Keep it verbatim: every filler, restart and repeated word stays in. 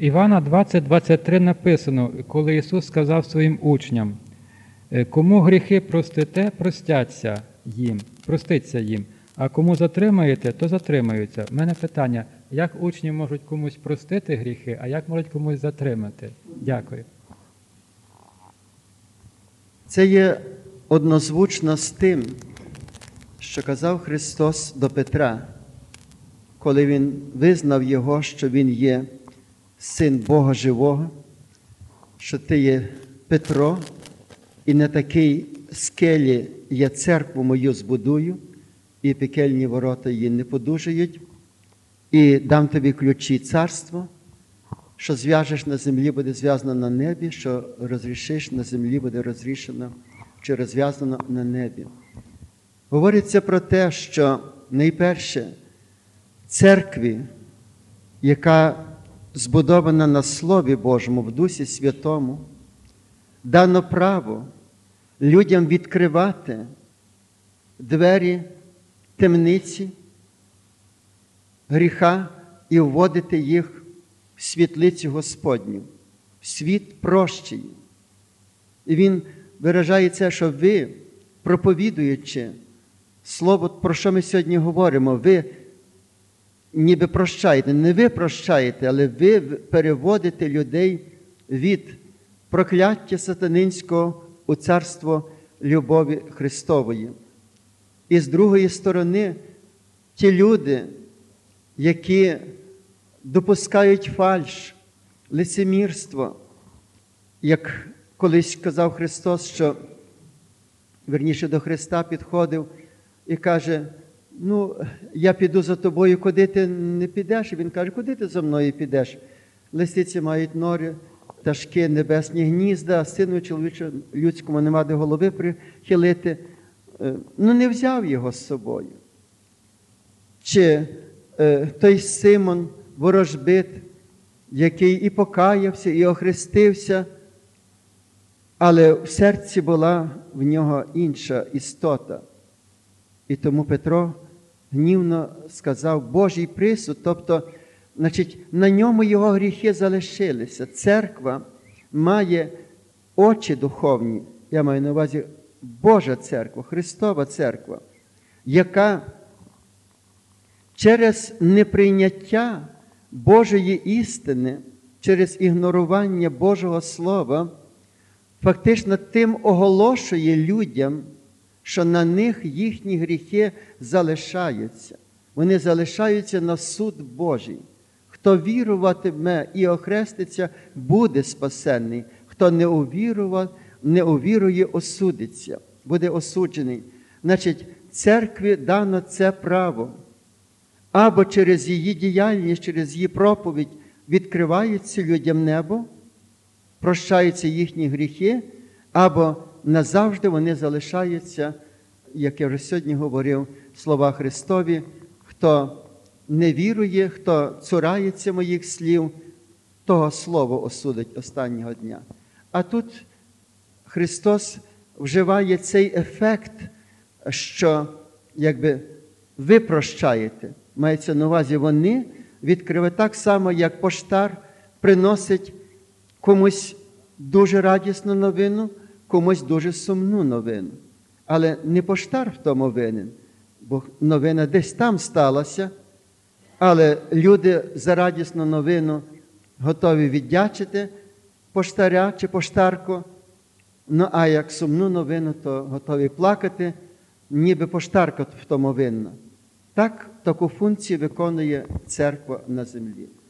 Івана двадцять двадцять три написано, коли Ісус сказав своїм учням: кому гріхи простите, простяться їм, проститься їм, а кому затримаєте, то затримаються. У мене питання, як учні можуть комусь простити гріхи, а як можуть комусь затримати? Дякую. Це є однозвучно з тим, що казав Христос до Петра, коли Він визнав Його, що Він є Син Бога Живого, що ти є Петро, і на такій скелі я церкву мою збудую, і пекельні ворота її не подужають, і дам тобі ключі царства, що зв'яжеш на землі, буде зв'язано на небі, що розрішиш на землі, буде розрішено чи розв'язано на небі. Говориться про те, що найперше церкві, яка збудована на Слові Божому, в Дусі Святому, дано право людям відкривати двері темниці, гріха і вводити їх в світлицю Господню, в світ прощення. І Він виражає це, що ви, проповідуючи Слово, про що ми сьогодні говоримо, ви ніби прощаєте, не ви прощаєте, але ви переводите людей від прокляття сатанинського у царство любові Христової. І з другої сторони, ті люди, які допускають фальш, лицемірство, як колись казав Христос, що, верніше, до Христа підходив і каже: ну, я піду за тобою, куди ти не підеш? І Він каже: куди ти за мною підеш? Лисиці мають нори, пташки, небесні гнізда, а сину чоловічому людському нема де голови прихилити. Ну, не взяв його з собою. Чи е, той Симон ворожбит, який і покаявся, і охрестився, але в серці була в нього інша істота. І тому Петро гнівно сказав: Божий присуд, тобто, значить, на ньому його гріхи залишилися. Церква має очі духовні, я маю на увазі Божа церква, Христова церква, яка через неприйняття Божої істини, через ігнорування Божого Слова, фактично тим оголошує людям, що на них їхні гріхи залишаються. Вони залишаються на суд Божий. Хто віруватиме і охреститься, буде спасенний. Хто не увірував, не увірує, осудиться, буде осуджений. Значить, церкві дано це право. Або через її діяльність, через її проповідь відкривається людям небо, прощаються їхні гріхи, або назавжди вони залишаються, як я вже сьогодні говорив, слова Христові: хто не вірує, хто цурається моїх слів, того слово осудить останнього дня. А тут Христос вживає цей ефект, що якби ви прощаєте. Мається на увазі, вони відкривають так само, як поштар приносить комусь дуже радісну новину, комусь дуже сумну новину. Але не поштар в тому винен, бо новина десь там сталася, але люди за радісну новину готові віддячити поштаря чи поштарку, ну а як сумну новину, то готові плакати, ніби поштарка в тому винна. Так, таку функцію виконує церква на землі.